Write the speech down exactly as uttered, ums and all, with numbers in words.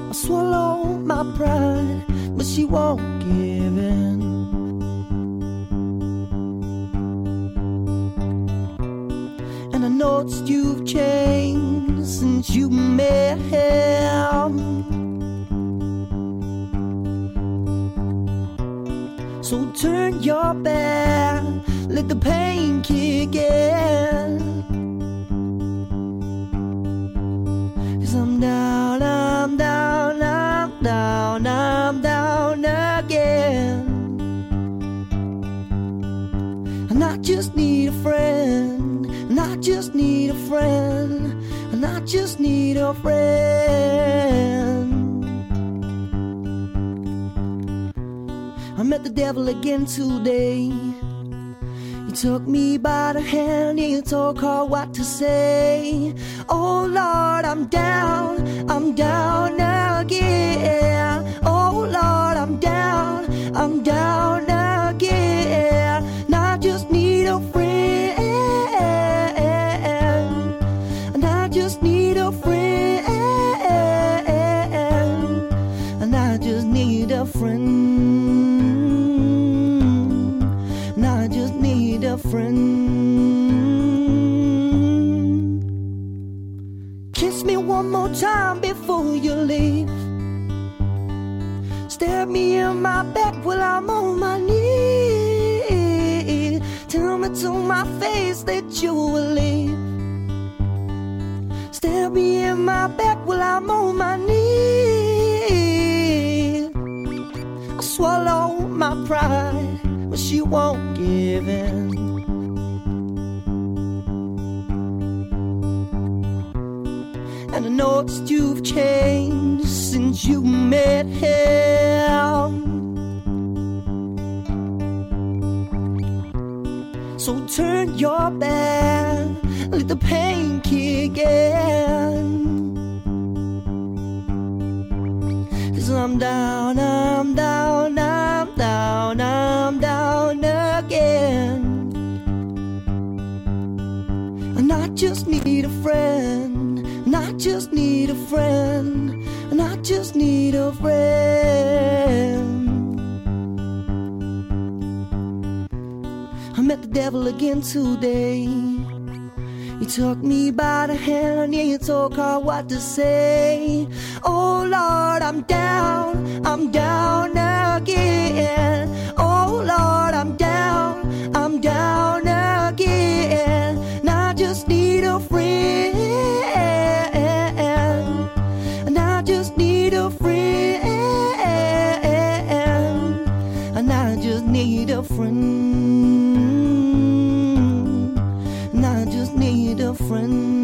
I swallow my pride, but she won't give in. And I noticed you've changed since you met him. So turn your back, let the pain kick in. Cause I'm down, I'm down, I'm down, I'm down again. And I just need a friend, and I just need a friend, and I just need a friend. I met the devil again today. He took me by the hand, he told her what to say. Oh Lord, I'm down, I'm down again. Oh Lord, I'm down, I'm down again. And I just need a friend, and I just need a friend, and I just need a friend. A friend. Kiss me one more time before you leave. Stare me in my back while I'm on my knees. Tell me to my face that you will leave. Stare me in my back while I'm on my knees. I swallow my pride, but she won't give in. And I noticed you've changed since you met him. So turn your back, let the pain kick in. Cause I'm down, I'm down, I'm down, I'm down again. And I just need a friend, and I just need a friend, and I just need a friend. I met the devil again today. He took me by the hand and he told her what to say. Oh Lord, I'm down, I'm down again. Oh Lord, I'm down, I'm down again. And I just need a friend, and I just need a friend, and I just need a friend. A friend.